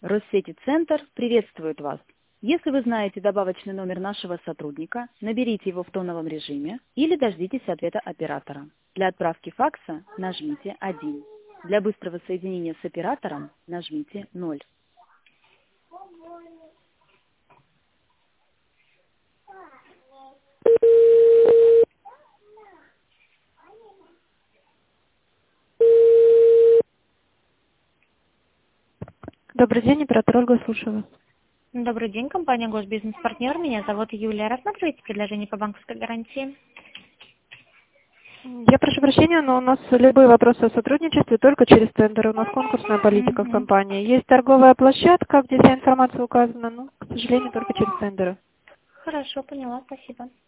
Россети Центр приветствует вас. Если вы знаете добавочный номер нашего сотрудника, наберите его в тоновом режиме или дождитесь ответа оператора. Для отправки факса нажмите 1. Для быстрого соединения с оператором нажмите 0. Добрый день, оператор Ольга, слушаю вас. Добрый день, компания Госбизнес-партнер. Меня зовут Юлия. Рассматриваете предложение по банковской гарантии? Я прошу прощения, но у нас любые вопросы о сотрудничестве только через тендеры. У нас конкурсная политика в компании. Есть торговая площадка, где вся информация указана, но, к сожалению, только через тендеры. Хорошо, поняла, спасибо.